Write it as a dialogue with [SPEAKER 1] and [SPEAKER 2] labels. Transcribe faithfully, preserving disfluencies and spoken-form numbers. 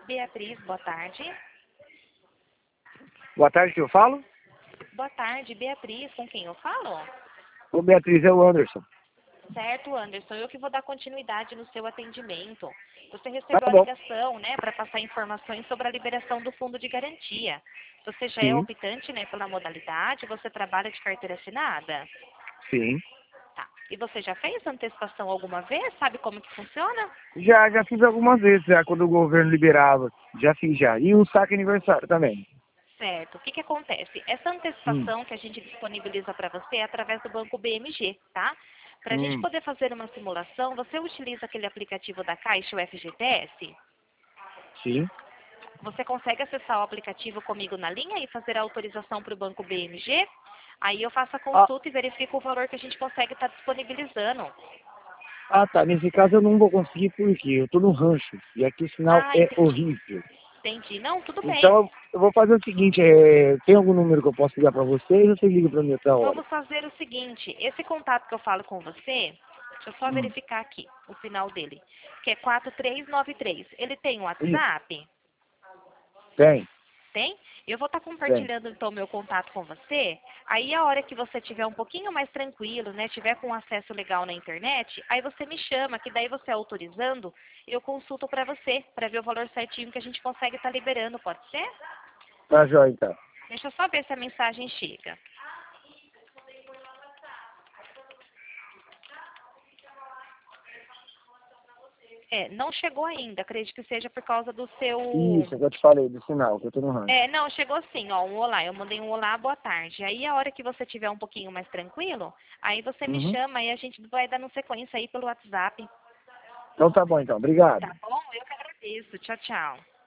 [SPEAKER 1] Beatriz, boa tarde.
[SPEAKER 2] Boa tarde, que eu falo?
[SPEAKER 1] Boa tarde, Beatriz, com quem eu falo?
[SPEAKER 2] Ô, Beatriz, é o Anderson.
[SPEAKER 1] Certo, Anderson, eu que vou dar continuidade no seu atendimento. Você
[SPEAKER 2] Tá
[SPEAKER 1] recebeu a
[SPEAKER 2] bom.
[SPEAKER 1] ligação, né, para passar informações sobre a liberação do fundo de garantia. Você já é
[SPEAKER 2] Sim,
[SPEAKER 1] optante, né, pela modalidade, você trabalha de carteira assinada?
[SPEAKER 2] sim.
[SPEAKER 1] Tá. E você já fez antecipação alguma vez? Sabe como que funciona?
[SPEAKER 2] Já, já fiz algumas vezes, já, quando o governo liberava. Já fiz, já. E o saque aniversário também.
[SPEAKER 1] Certo. O que que acontece? Essa
[SPEAKER 2] Hum,
[SPEAKER 1] antecipação que a gente disponibiliza para você é através do banco B M G, tá? Para a gente
[SPEAKER 2] hum.
[SPEAKER 1] poder fazer uma simulação, você utiliza aquele aplicativo da Caixa, o F G T S?
[SPEAKER 2] Sim.
[SPEAKER 1] Você consegue acessar o aplicativo comigo na linha e fazer a autorização para o banco B M G? Aí eu faço a
[SPEAKER 2] Ah,
[SPEAKER 1] consulta e verifico o valor que a gente consegue estar disponibilizando.
[SPEAKER 2] ah, tá. Nesse caso eu não vou conseguir porque eu tô no rancho. E aqui o sinal
[SPEAKER 1] Ah,
[SPEAKER 2] é
[SPEAKER 1] entendi.
[SPEAKER 2] horrível.
[SPEAKER 1] Entendi. Não, tudo bem.
[SPEAKER 2] Então eu vou fazer o seguinte, é, tem algum número que eu posso ligar pra vocês ou você liga pra mim outra hora?
[SPEAKER 1] Vamos fazer o seguinte, esse contato que eu falo com você, deixa eu só
[SPEAKER 2] Hum.
[SPEAKER 1] verificar aqui o final dele, que é quatro três nove três. Ele tem um
[SPEAKER 2] Isso.
[SPEAKER 1] WhatsApp?
[SPEAKER 2] Tem,
[SPEAKER 1] Tem? Eu vou estar
[SPEAKER 2] tem.
[SPEAKER 1] compartilhando então meu contato com você. Aí a hora que você tiver um pouquinho mais tranquilo, né, tiver com acesso legal na internet, aí você me chama, que daí você autorizando, eu consulto para você, para ver o valor certinho que a gente consegue estar liberando, pode ser?
[SPEAKER 2] Tá jóia, então.
[SPEAKER 1] Deixa eu só ver se a mensagem chega. É, não chegou ainda, acredito que seja por causa do seu...
[SPEAKER 2] Isso, é que eu te falei do sinal, que eu tô no rancho.
[SPEAKER 1] É, não, chegou sim, ó, um olá. Eu mandei um olá, boa tarde. Aí a hora que você tiver um pouquinho mais tranquilo, aí você me
[SPEAKER 2] Uhum.
[SPEAKER 1] chama e a gente vai dando sequência aí pelo WhatsApp.
[SPEAKER 2] Então tá bom, então. Obrigado.
[SPEAKER 1] Tá bom? Eu que agradeço. Tchau, tchau.